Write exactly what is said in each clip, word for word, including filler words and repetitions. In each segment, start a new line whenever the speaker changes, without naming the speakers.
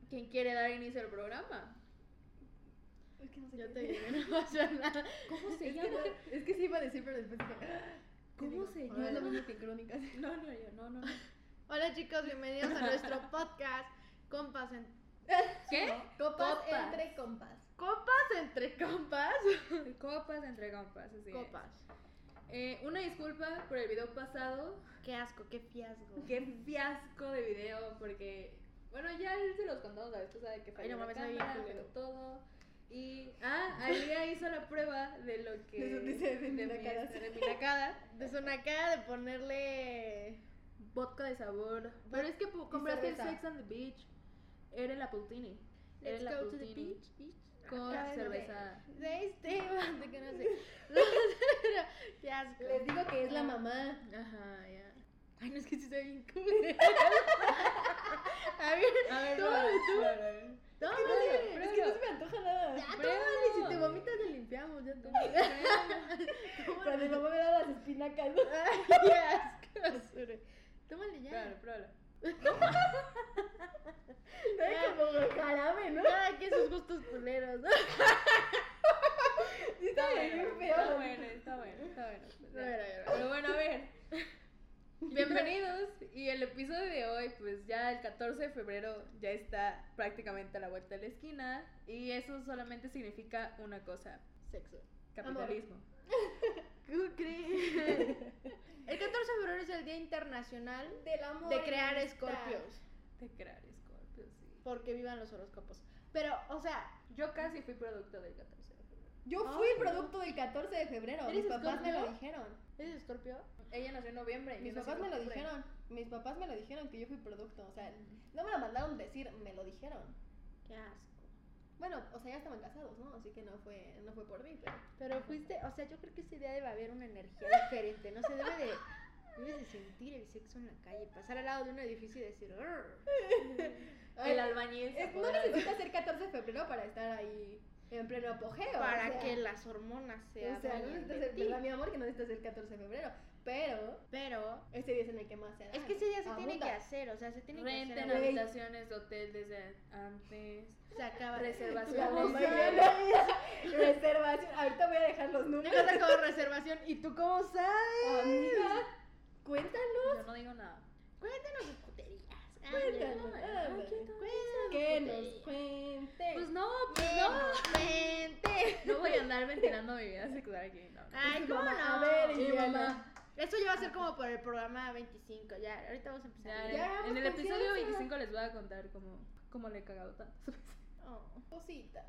¿Quién quiere dar inicio al programa?
Es que no sé
Yo
qué
te
decir.
digo, no pasa nada. ¿Cómo se
Es que,
llama?
no- es que sí iba a decir, pero después dije...
¿Cómo
digo,
se
ahora es lo
llama?
mismo que en Crónicas.
No, no, yo, no, no, no.
Hola chicos, bienvenidos a nuestro podcast Compas en...
¿Qué?
Copas,
Copas.
entre compas.
Copas entre compas.
Copas entre compas, así es.
Copas.
Eh, una disculpa por el video pasado.
Qué asco, qué fiasco.
Qué fiasco de video, porque... Bueno, ya se los contamos a esto, sabe que
Ay, no
falló la
mames, está
cámara,
bien
falló
culero.
todo. Y... Ah, Alia hizo la prueba de lo que...
De su- dice, de mi
mi-
nacada.
de mi nacada.
De su nacada de ponerle...
Vodka de sabor. Pero es que pu- compraste el
cerveza.
Sex on the Beach. Era el Appletini. Era
Let's
el
go to the
Appletini
beach, beach.
con
Acá de-
cerveza.
De este, de que no sé. Qué asco.
Les digo que es la mamá.
Ajá, ya.
Ay, no, es que sí está bien cool. A ver,
A ver,
tómale tú.
pruébalo.
Tómale.
Es que no se me antoja nada.
Ya,
Pruébalo.
tómale, si te vomitas te limpiamos, ya tómale.
Cuando mi mamá me da las espinacas.
Ay, qué asco, Sure. Tómale ya.
Pruébalo, pruébalo.
Es como jarabe, ¿no?
Cada que sus gustos culeros, ¿no?
Sí, está bien
bueno,
feo.
está bueno, está bueno, está bueno. Pues ya.
A ver, a ver, a ver.
Pero bueno, a ver. Bienvenidos. Y el episodio de hoy, pues ya el catorce de febrero ya está prácticamente a la vuelta de la esquina. Y eso solamente significa una cosa:
Sexo.
capitalismo.
¿Cómo crees? El catorce de febrero es el Día Internacional
Del amor.
de crear
y amistad.
escorpios.
De crear Scorpio, sí.
Porque vivan los horóscopos. Pero, o sea,
Yo casi fui producto del catorce de febrero.
Yo fui
Ay,
producto del catorce de febrero.
¿Eres
Mis papás me
Escorpio?
lo dijeron.
¿eres escorpio?
Ella nació en noviembre. y
Mis
yo nací
papás
en
me lo
octubre.
dijeron. Mis papás me lo dijeron que yo fui producto. O sea, no me lo mandaron decir, me lo dijeron.
Qué asco.
Bueno, o sea, ya estaban casados, ¿no? Así que no fue, no fue por mí, pero.
Pero fuiste, o sea, yo creo que ese día debe haber una energía diferente, no se debe de, debes de sentir el sexo en la calle, pasar al lado de un edificio y decir, "Arr".
El albañil se
Es- no
apodera.
necesitas ser catorce de febrero para estar ahí en pleno apogeo.
para
o sea,
que las hormonas se
O sea, no
adueñen
necesitas
de
ser,
ti.
¿verdad, mi amor? Que no necesitas ser catorce de febrero. Pero
Pero
ese día es en el que más se da.
es que ese día se tiene
Abunda.
que hacer, o sea, se tiene
Renten
que hacer.
Güey.
habitaciones de hotel desde antes.
Se acaba.
Reservación.
La
Vamos
mamá
a
ya no- Reservación. Ahorita voy a dejar los
Yo
números.
no tengo reservación y tú cómo sabes.
Amiga, cuéntanos.
Yo no digo nada.
Cuéntanos sus puterías.
Cuéntanos.
Ay,
ándale.
Cuéntanos
Que
sus
nos
puterías.
cuente.
Pues no, pues no.
Vente.
No voy a andar ventilando mi vida sexual aquí, no.
Ay,
Y su
¿cómo
mamá,
no?
a ver,
Sí,
y
mamá.
mamá.
Esto ya va a ser como por el programa veinticinco, ya, ahorita vamos a empezar.
Ya,
Ya,
en
hagamos
el episodio
confianza.
veinticinco les voy a contar cómo, cómo le he cagado tantas veces.
Oh.
Cosita.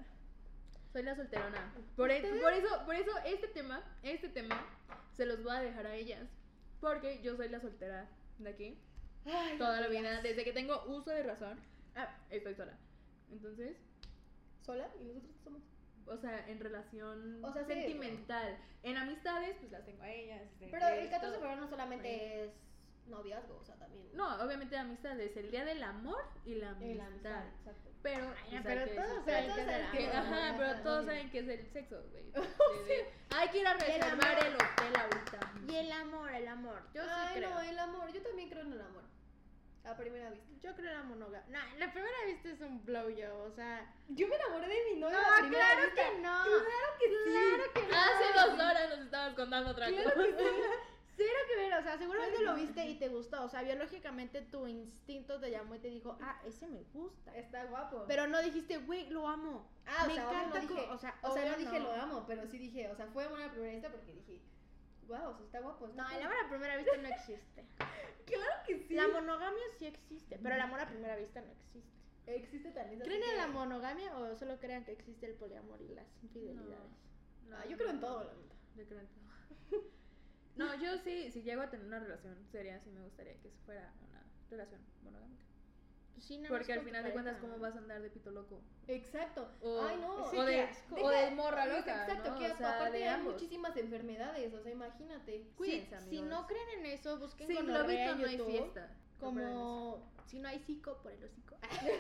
Soy la solterona. Por, e- por eso, por eso este tema, este tema se los voy a dejar a ellas. Porque yo soy la soltera de aquí.
Ay,
Toda la
amigas.
vida, desde que tengo uso de razón, ah, estoy sola. Entonces,
¿Sola? ¿Y nosotros qué somos?
o sea, en relación
O sea, sí,
sentimental. En amistades, pues las tengo a ellas. este,
Pero el
es
catorce de
todo.
febrero no solamente es noviazgo, o sea, también.
No, obviamente amistades, el día del amor y la amistad.
Y la amistad, exacto.
Pero,
Ay,
pues,
pero
hay que
todos
decir-
saben
Pero
que es el
todos
que-
amor.
ajá,
Ajá,
pero todos
obvio.
saben que es el sexo, güey. De- de- Hay que ir a reservar el hotel ahorita.
Y el amor, el amor. Yo sí
Ay,
creo.
no, el amor. Yo también creo en el amor. A primera vista.
Yo creo en la monogamia. No, la primera vista es un blowjob, o sea.
Yo me enamoré de mi novio
No,
a primera
claro
vista.
que no.
Claro que sí.
Claro que no.
Hace dos horas nos estabas contando otra
Claro
cosa.
que sí.
Cero que ver, o sea, seguramente lo viste y te gustó. O sea, biológicamente tu instinto te llamó y te dijo, ah, ese me gusta.
Está guapo.
Pero no dijiste, güey, lo amo.
Ah,
me
o sea, obvio
encanta.
no
co-
dije,
o sea,
o sea, no
obvio
dije lo amo, pero sí dije, o sea, fue amor a primera vista porque dije, wow, o sea, está guapo. Está
No, el
cool".
amor a primera vista no existe.
Claro que sí.
La monogamia sí existe, pero el amor a primera vista no existe.
Existe también. así
¿Creen en
que-
la monogamia o solo crean que existe el poliamor y las infidelidades?
Ah, yo creo en todo, la neta.
Yo creo en todo. No, yo sí, si llego a tener una relación seria, sí me gustaría que fuera una relación monogámica.
Pues sí, nada más
Porque al
con tu
final de cuentas,
pareja,
¿cómo
¿no?
vas a andar de pito loco?
Exacto.
O,
Ay, no.
sí,
o,
qué
de,
asco.
o de morra loca,
Exacto,
¿no?
que
O sea,
aparte
de
hay
ambos.
muchísimas enfermedades, o sea, imagínate.
Sí,
Cuídense,
si
amigos.
no creen en eso, busquen
Sin
gonorrea
globito
en
no hay
YouTube,
fiesta.
Como si no hay psico, por el hocico.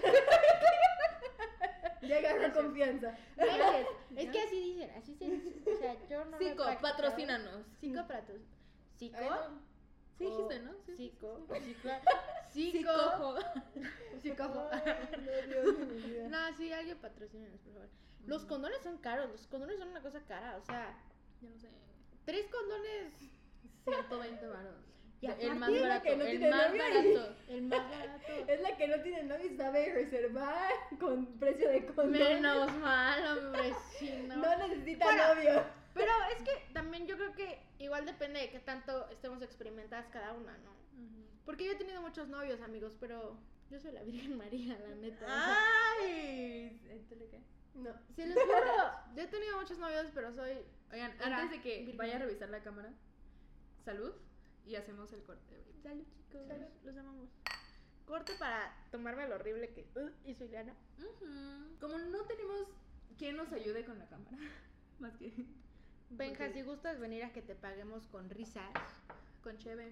Ya agarró confianza.
Gracias. Es que así dicen, así se dice. O sea, yo no me he
Cico,
practicado.
patrocínanos.
Psico, patrocínanos. Psico,
Ay, no.
Sí dijiste, ¿no? Sí, sí,
Psico.
sí, sí.
Psico.
Sí,
Psico.
cojo.
Psicojo.
Ay, no, Dios de mi vida.
No, sí, alguien patrocínenos, por favor. Los
Ujú.
condones son caros, los condones son una cosa cara, o sea,
Ya no sé.
tres condones,
ciento veinte varos.
Y
El más
aparte,
barato,
que no
el
tiene
más
novio.
barato.
el más barato.
Es la que no tiene novio y sabe reservar con precio de condón.
Menos mal, hombre, sí, no.
No necesita
Bueno.
novio.
Pero es que también yo creo que igual depende de qué tanto estemos experimentadas cada una, ¿no? Porque yo he tenido muchos novios, amigos, pero yo soy la Virgen María, la neta. o sea,
¡Ay! ¿Entonces qué?
No.
se los juro, yo he tenido muchos novios, pero soy...
Oigan,
Era
antes de que
virgen.
vaya a revisar la cámara, salud y hacemos el corte. ahorita.
Salud, chicos,
Salud.
los amamos. Corte para tomarme lo horrible que uh, hizo Ileana.
Ujú. Como no tenemos quien nos ayude con la cámara, más que
Benja,
Porque-
si gustas venir a que te paguemos con risas,
con Cheve.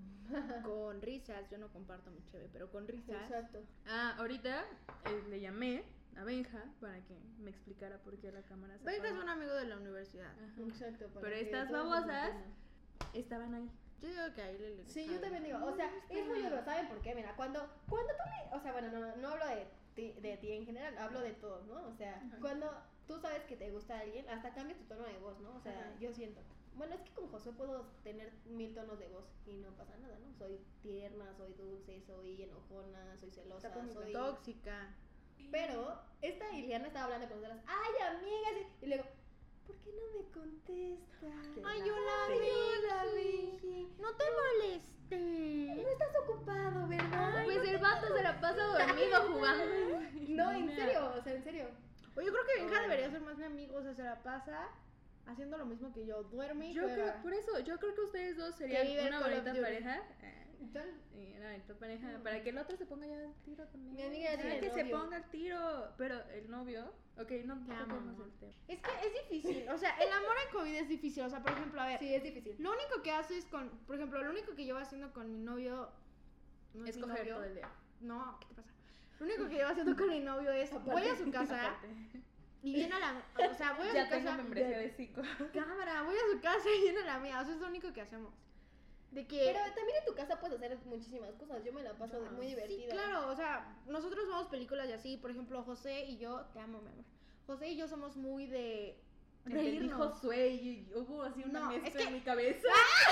con risas, yo no comparto mi cheve, pero con risas.
Exacto.
Ah, ahorita eh, le llamé a Benja para que me explicara por qué la cámara se
Benja es
apaga.
un amigo de la universidad.
Ajá.
Exacto. para
Pero
que
estas
todos
babosas
nos entiendan.
estaban ahí.
Yo digo que ahí le... le
Sí,
sabe.
yo también digo, o sea, es muy obvio, ¿saben por qué? Mira, cuando, cuando tú le, o sea, bueno, no, no hablo de ti, de ti en general, hablo de todos, ¿no? O sea,
Ajá.
cuando tú sabes que te gusta alguien, hasta cambia tu tono de voz, ¿no? O sea,
Ajá.
yo siento. Bueno, es que con Josué puedo tener mil tonos de voz y no pasa nada, ¿no? Soy tierna, soy dulce, soy enojona, soy celosa,
Está como
soy...
tóxica.
Pero esta Iliana estaba hablando con nosotras, ay, amigas, y luego, ¿por qué no me contestas?
Ay, yo la
Sí,
vi,
la
vi. No te molesté.
No estás ocupado, ¿verdad?
Pues el vato se la pasa dormido jugando.
No, en serio, o sea, en serio.
Oye, yo creo que Benja
Ay.
debería ser más mi amigo, o sea, se la pasa haciendo lo mismo que yo. Duerme y
Yo
juega.
creo, por eso, yo creo que ustedes dos serían
vive el
una
Call of
bonita
Duty.
pareja. eh,
Entonces,
y una bonita pareja. Para que el otro se ponga ya al tiro también.
Mi amiga ya
Ya
tiene
que se
novio.
ponga al tiro. Pero el novio, ok, no
Te amo,
toquemos
amor.
el tema.
Es que es difícil, o sea, el amor en COVID es difícil, o sea, por ejemplo, a ver,
sí, es difícil.
lo único que haces con, por ejemplo, lo único que llevo haciendo con mi novio, no es
Es
mi
coger
novio,
todo el día.
no, ¿qué te pasa? Lo único que llevo haciendo con mi novio es, voy a su casa
Aparte.
y viene a la, o sea, voy a
Ya
su
tengo
casa,
membresía de psico.
cámara, voy a su casa y viene a la mía, o sea, es lo único que hacemos. De que...
Pero también en tu casa puedes hacer muchísimas cosas. Yo me la paso de- muy
Sí,
divertida.
claro, o sea, nosotros vemos películas y así, por ejemplo, José y yo, te amo, mi amor. José y yo somos muy de
Entendí
reírnos.
Josué y hubo así una
No,
mezcla
es que-
en mi cabeza.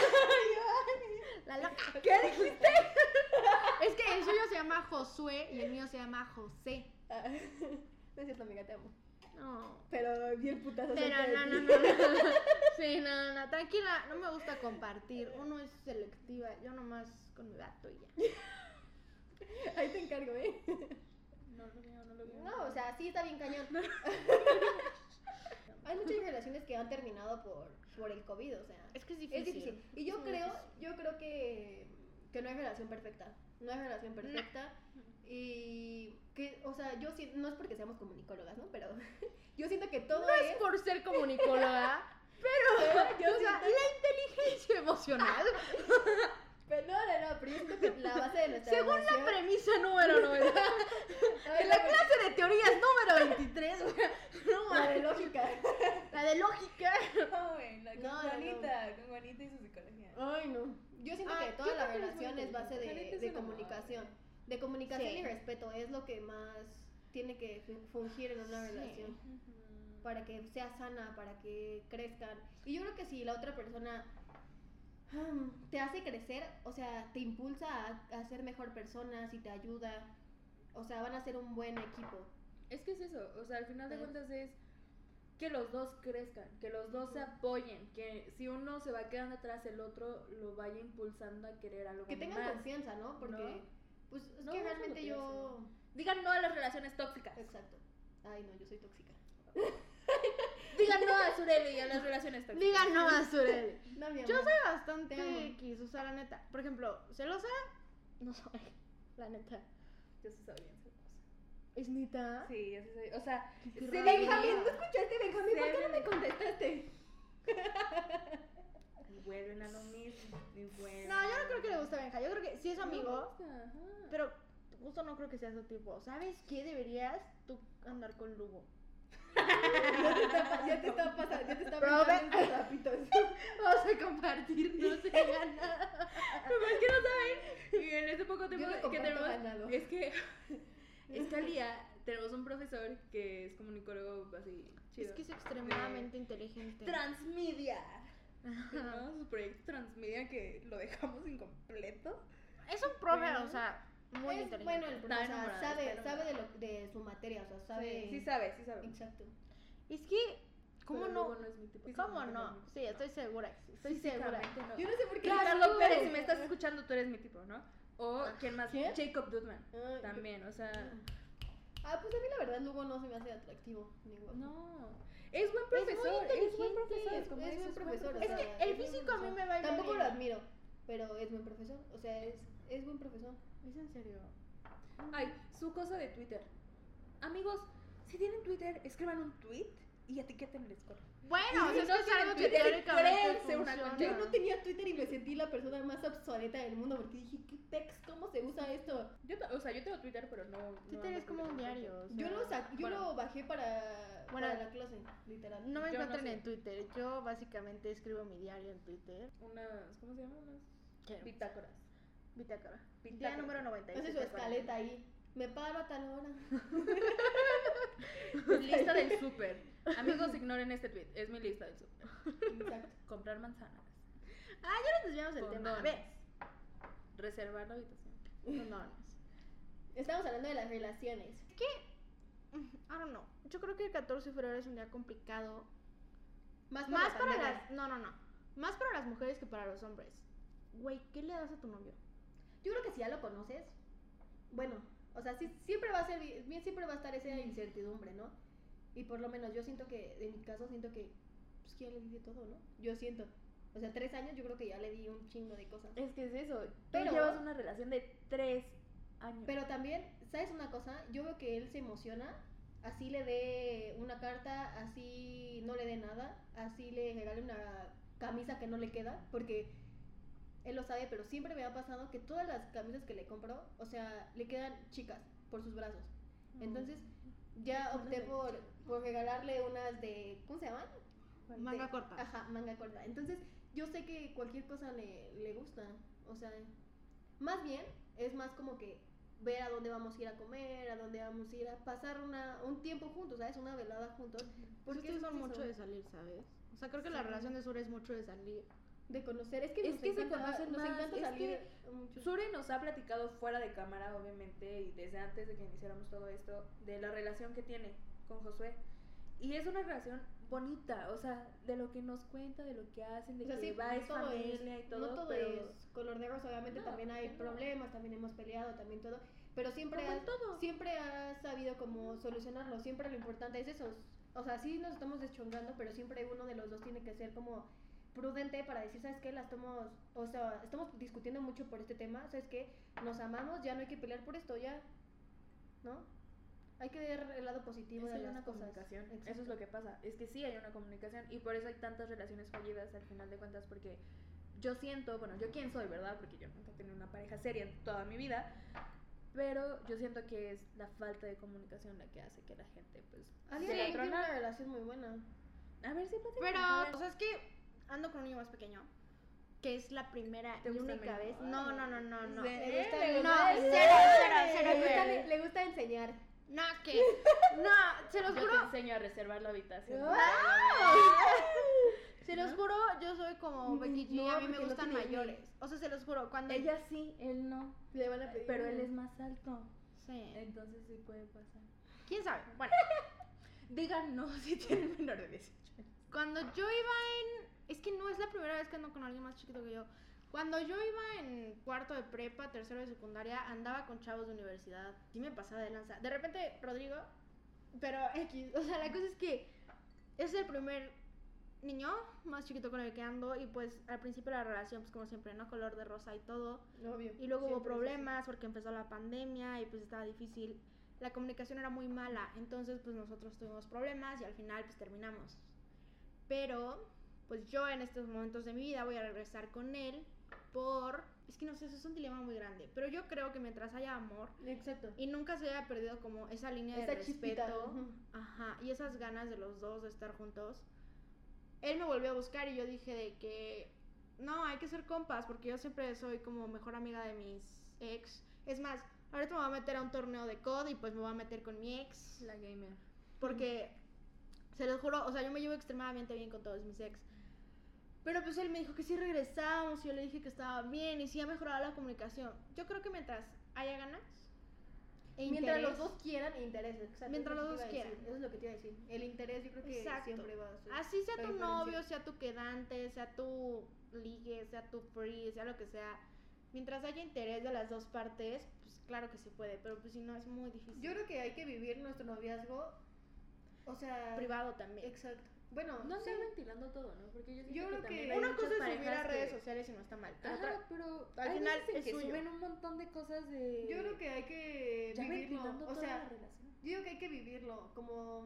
La loca.
¿Qué dijiste?
Es que el suyo se llama Josué y el mío se llama José.
Ah, no es cierto, amiga, te amo.
No.
Pero bien putazo.
Pero
cerca de
no,
ti.
no, no, no. Sí, no, no, tranquila, no me gusta compartir. Uno es selectiva, yo nomás con mi gato y ya.
Ahí te encargo, ¿eh?
No lo veo, no lo veo.
No, o sea, sí está bien cañón. Hay muchas relaciones que han terminado por, por el COVID, o sea.
Es que es difícil.
Es difícil. Y yo
Es muy
creo,
difícil.
yo creo que, que no hay relación perfecta. No hay relación perfecta. Y que, o sea, yo sí, no es porque seamos comunicólogas, ¿no? Pero yo siento que todo
No
es.
es por ser comunicóloga,
Pero yo
o sea,
siento-
la inteligencia emocional,
pero no, no, no, pero yo siento que la base de nuestra
según la
relación.
premisa número noventa,
Ay,
en la
no,
clase de teorías número veintitrés, no,
la de lógica.
la de lógica.
No, güey, la- con
No, no, no.
Juanita, con Juanita y su psicología.
Ay, no. Yo siento
Ah,
que toda
yo
la
creo que eres muy
relación es base de,
inteligente.
de
Juanita es una
comunicación.
madre.
De comunicación
Sí.
y respeto es lo que más tiene que fu- fungir en una
Sí.
relación. Para que sea sana, para que crezcan. Y yo creo que si la otra persona hmm, te hace crecer, o sea, te impulsa a, a ser mejor persona, si te ayuda, o sea, van a ser un buen equipo.
Es que es eso, o sea, al final de
Sí.
cuentas es que los dos crezcan, que los dos se
Ujú.
apoyen, que si uno se va quedando atrás, el otro lo vaya impulsando a querer algo
Que tengan
más.
confianza, ¿no? Porque,
¿No?
pues, es
No,
que
eso es lo
realmente
que
yo...
Digan no a las relaciones tóxicas.
Exacto. Ay, no, yo soy tóxica.
Digan no a Sureli y a las relaciones tóxicas.
Digan no a Sureli.
No, mi amor.
Yo soy bastante
Te amo.
X, o sea, la neta. Por ejemplo, celosa, no soy, la neta.
Yo sí soy bien celosa.
¿Es neta?
Sí, yo sí soy. O sea,
Qué
se
raro.
Benjamín, ¿no escuchaste, Benjamín? ¿Por qué no me
Sí.
contestaste?
Y vuelven a lo mismo. Y vuelven
No, yo no creo que le guste a Benja. Yo creo que sí es su amigo,
Ajá.
pero justo no creo que sea su tipo. ¿Sabes qué? Deberías tú andar con Lugo.
Ya te está, ya te está pasando, ya te está
Pero ve-
pintando esos trapitos.
Vamos a compartir, no se gana.
Pero es que no saben. Y en este poco tiempo
Yo lo
que
comparto
tenemos.
ganado.
Es que. Es que al día tenemos un profesor que es comunicólogo así. Chido,
Es que es extremadamente inteligente.
Transmedia. ¿No? Su proyecto Transmedia que lo dejamos incompleto.
Es un profe,
Bueno.
o sea, muy
Es
inteligente.
bueno el
Está
profe, o sea,
enamorada,
sabe,
está
sabe de,
enamorada.
lo, de su materia, o sea, sabe.
Sí, sí sabe, sí sabe.
Exacto.
Es que, ¿cómo
Pero
no?
luego no es mi tipo.
¿Cómo
Físicamente
no?
es mi tipo.
Sí, estoy segura que sí. Estoy segura.
Físicamente no.
Yo no sé por qué.
Claro,
Carlos
Carlos Pérez, si me estás escuchando, tú eres mi tipo, ¿no? O, ¿quién más?
¿Quién?
Jacob Dudman.
Ay,
También, o sea.
Ah, pues a mí la verdad Lugo no se me hace atractivo. Ni guapo.
No. Es buen
Es muy
profesor. Es buen
inteligente,
profesor.
es-
como
es
dices,
buen profesor, o
Es
sea,
que el
es buen
físico a mí
profesor.
me va bien.
Tampoco lo admiro, pero es buen profesor. O sea, es, es buen profesor.
¿Es en serio?
Ay, su cosa de Twitter. Amigos, si tienen Twitter, escriban un tweet y etiqueten el score.
Bueno,
Y
o sea,
si
es
no
que es algo que
tienen Twitter,
teóricamente
créense una
funciona.
cuenta.
Yo no tenía Twitter y me sentí la persona más obsoleta del mundo porque dije, ¿qué pex? ¿Cómo se usa esto?
Yo, ta- o sea, yo tengo Twitter, pero no. no
Twitter
ando
es como un
publicando
diario.
cosas.
o
Yo
sea,
lo, sa- yo
bueno.
lo bajé para,
Bueno,
para la clase, literal.
No me
Yo no
encuentren
sé.
en Twitter. Yo básicamente escribo mi diario en Twitter.
Unas, ¿cómo se llama? Unas
¿Qué?
bitácoras.
Bitácora. Día
Bitácora.
número noventa y
Hace
siete.
su escaleta ahí. Me paro a tal hora.
Lista del súper. Amigos, ignoren este tweet. Es mi lista del súper.
Exacto.
Comprar manzanas.
Ah, ya nos desviamos del tema. A ver.
Condones. Reservar la habitación.
Condones.
Estamos hablando de las relaciones.
Mm, I don't know. Yo creo que el catorce de febrero es un día complicado.
Más, por
Más
la
para
pandemia.
las. No, no, no. Más para las mujeres que para los hombres. Güey, ¿qué le das a tu novio?
Yo creo que si ya lo conoces, bueno, o sea, sí, siempre va a ser, bien siempre va a estar esa incertidumbre, ¿no? Y por lo menos yo siento que, en mi caso, siento que, pues que ya le di de todo, ¿no? Yo siento. O sea, tres años yo creo que ya le di un chingo de cosas.
Es que es eso. Tú
Pero-
llevas una relación de tres años.
Pero también, ¿sabes una cosa? Yo veo que él se emociona, así le dé una carta, así no le dé nada, así le regale una camisa que no le queda, porque él lo sabe, pero siempre me ha pasado que todas las camisas que le compro, o sea, le quedan chicas por sus brazos. Entonces, ya
Unas
opté
de
por,
chicas.
por regalarle unas de, ¿cómo se llaman?
Manga
De-
corta.
Ajá, manga corta. Entonces, yo sé que cualquier cosa le, le gusta. O sea, más bien, es más como que ver a dónde vamos a ir a comer, a dónde vamos a ir a pasar una, un tiempo juntos, ¿sabes? Una velada juntos.
Porque
Porque
ustedes son
es
mucho
eso,
de salir, ¿sabes? O sea, creo que la
Sí.
relación de Sur es mucho de salir.
de conocer. Es que,
Es
nos
que se
encanta,
conocen
nos
más,
encanta
es
salir
que
mucho.
Suri nos ha platicado fuera de cámara, obviamente, y desde antes de que iniciáramos todo esto, de la relación que tiene con Josué. Y es una relación bonita, o sea, de lo que nos cuenta, de lo que hacen, de
O sea,
que
sí,
va es
todo
familia
es-
y todo,
no todo
pero
es color de rosa, obviamente
No,
también hay
no.
problemas, también hemos peleado, también todo, pero siempre
como en
has,
todo.
siempre has sabido cómo solucionarlo, siempre lo importante es eso, o sea, sí nos estamos deschongando, pero siempre uno de los dos tiene que ser como prudente para decir, ¿sabes qué? La estamos, o sea, estamos discutiendo mucho por este tema, ¿sabes qué? Nos amamos, ya no hay que pelear por esto, ya, ¿no? Hay que ver el lado positivo
Es
de
hay
las
una
cosas.
comunicación, eso
Exacto.
es lo que pasa, es que sí hay una comunicación y por eso hay tantas relaciones fallidas al final de cuentas, porque yo siento, bueno, yo quién soy, ¿verdad? Porque yo nunca he tenido una pareja seria en toda mi vida, pero yo siento que es la falta de comunicación la que hace que la gente, pues,
Ali
se
también tiene
atrona.
una relación muy buena.
A ver si platicamos,
Pero,
a ver.
o sea, es que ando con un niño más pequeño. Que es la primera
¿Te
y
gusta
única
el
vez.
menor?
No, no, no, no, no.
Sí.
Le gusta,
le
le
gusta
gusta-
No,
le-
cero, cero, cero,
le gusta,
nivel.
le gusta enseñar.
No, que. No, se los
Yo
juro.
te enseño a reservar la habitación.
Se los
¿No?
juro, yo soy como Becky G.
No,
A mí me
porque no
gustan
tiene
mayores. O sea, se los juro. Cuando.
Ella sí, él no,
Le van a pedir.
pero él es más alto,
Sí.
entonces sí puede pasar.
¿Quién sabe? Bueno,
Digan no si tienen menor de dieciocho años.
cuando yo iba en. Es que no es la primera vez que ando con alguien más chiquito que yo. Cuando yo iba en cuarto de prepa, tercero de secundaria, andaba con chavos de universidad. Sí me pasaba de lanza. De repente, Rodrigo, pero X. O sea, la cosa es que es el primer niño más chiquito con el que ando. Y pues al principio la relación, pues como siempre, ¿no? Color de rosa y todo.
Obvio.
Y luego hubo
Siempre es
problemas porque empezó la pandemia y pues estaba difícil. La comunicación era muy mala. Entonces, pues nosotros tuvimos problemas y al final, pues terminamos. Pero, pues yo en estos momentos de mi vida voy a regresar con él por Es que no sé, eso es un dilema muy grande. Pero yo creo que mientras haya amor
Exacto.
y nunca se haya perdido como esa línea de
Esa
respeto,
chispita, ujú.
ajá, y esas ganas de los dos de estar juntos, él me volvió a buscar y yo dije de que no, hay que ser compas, porque yo siempre soy como mejor amiga de mis ex. Es más, ahorita me voy a meter a un torneo de C O D y pues me voy a meter con mi ex,
La gamer.
porque se los juro, o sea, yo me llevo extremadamente bien con todos mis ex. Pero pues él me dijo que sí regresamos y yo le dije que estaba bien y sí ha mejorado la comunicación. Yo creo que mientras haya ganas e
Mientras
interés,
los dos quieran e interés, exacto.
Mientras
eso
los
es lo que
dos
te iba a decir,
quieran.
Eso es lo que te iba a decir. El interés yo creo que
Exacto.
siempre va a ser
así sea
la
tu
diferencia.
novio, sea tu quedante, sea tu ligue, sea tu free, sea lo que sea, mientras haya interés de las dos partes, pues claro que se puede, pero pues si no es muy difícil.
Yo creo que hay que vivir nuestro noviazgo, o sea...
Privado también.
Exacto. Bueno,
No
sí.
andar ventilando todo, ¿no? Porque yo, siento
Yo creo
que, también
que-
hay
Una
muchas
cosa es subir
parejas
a redes
que-
sociales y no está mal. Pero
Ajá,
otra,
pero
al
hay
final
veces en
es
que
suyo.
suben un montón de cosas de...
Yo creo que hay que
ya
vivirlo,
ventilando
o
toda
sea,
la relación.
yo digo que hay que vivirlo, como...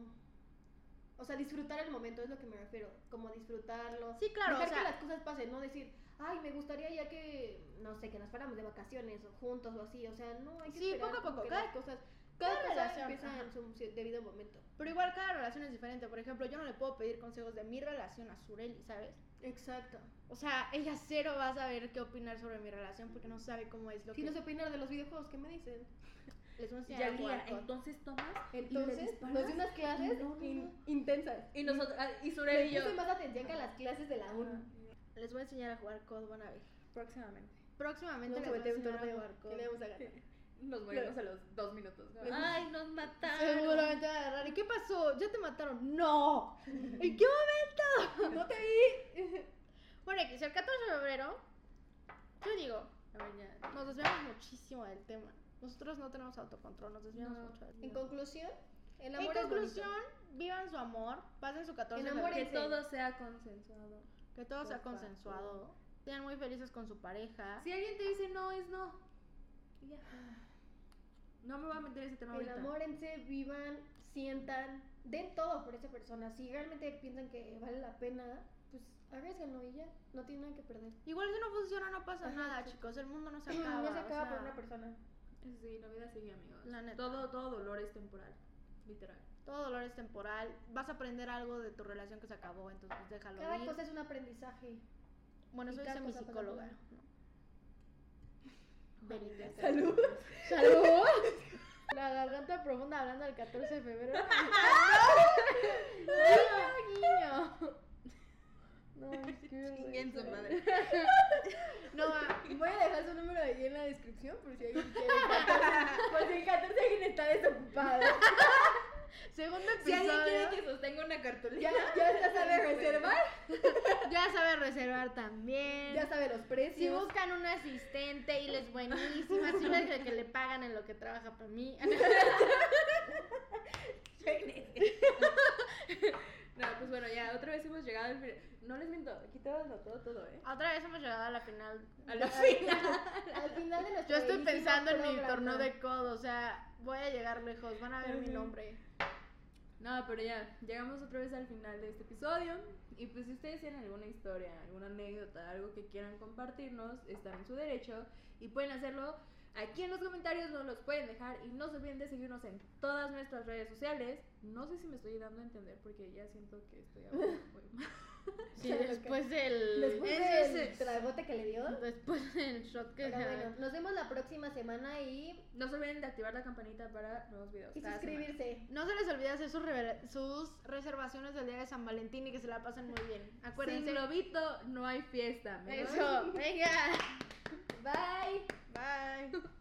O sea, disfrutar el momento, es lo que me refiero, como disfrutarlo.
Sí, claro,
Dejar
o sea-
que las cosas pasen, no decir, ay, me gustaría ya que, no sé, que nos fuéramos de vacaciones o juntos o así, o sea, no hay que
Sí,
esperar
poco a
como
poco,
que
cada-
las cosas,
cada
cada, cosa
relación,
empieza
ajá.
en su ci- debido momento.
Pero igual cada relación es diferente. Por ejemplo, yo no le puedo pedir consejos de mi relación a Sureli, ¿sabes?
Exacto.
O sea, ella cero va a saber qué opinar sobre mi relación porque no sabe cómo es lo
Si
que...
no sé opinar de los videojuegos, ¿qué me dicen?
Les voy a enseñar
Ya
a
al
jugar
día,
con-
entonces tomas
Entonces,
disparas?
nos dio unas clases
No, no,
in-
no.
intensas.
Y nosotros, ah, y
Le
Surel y yo.
puse más atención que a las clases de la U N.
Ah,
Les voy a enseñar a jugar C O D, van a ver.
próximamente.
Próximamente
Vamos a
les voy a
meter un
enseñar a
torneo
jugar C O
y
D.
le vamos a ganar.
Nos morimos a los dos minutos. ¿no?
Pues,
Ay, nos mataron.
Seguramente van a agarrar. ¿Y qué pasó? ¿Ya te mataron? ¡No! ¿En qué momento?
¡No te vi!
Bueno, que si el catorce de febrero, yo digo,
A ver, ya.
nos desviamos muchísimo del tema. Nosotros no tenemos autocontrol, nos desviamos
No.
mucho del
En
tema.
conclusión, el
En
amor es
conclusión,
bonito.
vivan su amor, pasen su catorce de
Enamórense.
febrero,
Que todo sea consensuado.
que todo sea
por
consensuado, sean muy felices con su pareja.
Si alguien te dice no, es no. Y ya. No me voy a meter ese tema ahorita.
Enamórense, vivan, sientan, den todo por esa persona. Si realmente piensan que vale la pena, pues arriesganlo y ya. No tienen nada que perder.
Igual si no funciona no pasa
Ajá,
nada,
sí.
chicos, el mundo no se acaba.
No se
o
acaba
sea,
por una persona.
Sí, la vida sigue, amigos.
La neta.
Todo, todo dolor es temporal. Literal.
Todo dolor es temporal, vas a aprender algo de tu relación que se acabó, entonces déjalo
Cada
ir.
cosa es un aprendizaje.
Bueno,
y
soy
cada cosa
semipsicóloga.
pasa
¿no? Benítez.
Salud.
¡Salud! La garganta profunda hablando del catorce de febrero. ¡Guiño, guiño! No, es que...
Chinguen su madre.
No, ah,
Voy a dejar su número ahí en la descripción por si alguien quiere. el catorce. Por si el catorce alguien está desocupado.
segundo
Si
episodio.
alguien quiere que sostenga una cartulina.
Ya, ya está, sabe reservar.
Ya sabe reservar también.
Ya sabe los
Si
precios.
buscan un asistente y les buenísima, si una que, que le pagan en lo que trabaja para mí.
No, pues bueno, ya otra vez hemos llegado al final. No les miento, aquí todo lo todo, todo, ¿eh?
Otra vez hemos llegado a la final.
A la final.
Al final de nuestro
Yo estoy
bellísimo
pensando en mi
programa.
torneo de codo, o sea, voy a llegar lejos, van a ver mi
Ujú.
nombre.
No, pero ya, llegamos otra vez al final de este episodio. Y pues si ustedes tienen alguna historia, alguna anécdota, algo que quieran compartirnos, están en su derecho. Y pueden hacerlo aquí en los comentarios, nos los pueden dejar. Y no se olviden de seguirnos en todas nuestras redes sociales. No sé si me estoy dando a entender porque ya siento que estoy hablando muy mal.
Sí, después del...
Después
ese-
del
ese-
tragote que le dio.
Después del shot que...
Pero bueno, nos vemos la próxima semana y,
No se olviden de activar la campanita para nuevos videos.
y
cada
suscribirse.
No se les olvide hacer sus, rever- sus reservaciones del día de San Valentín y que se la pasen muy bien.
semana.
Acuérdense.
Sin globito no hay fiesta. ¿me
Eso, venga.
Bye.
Bye.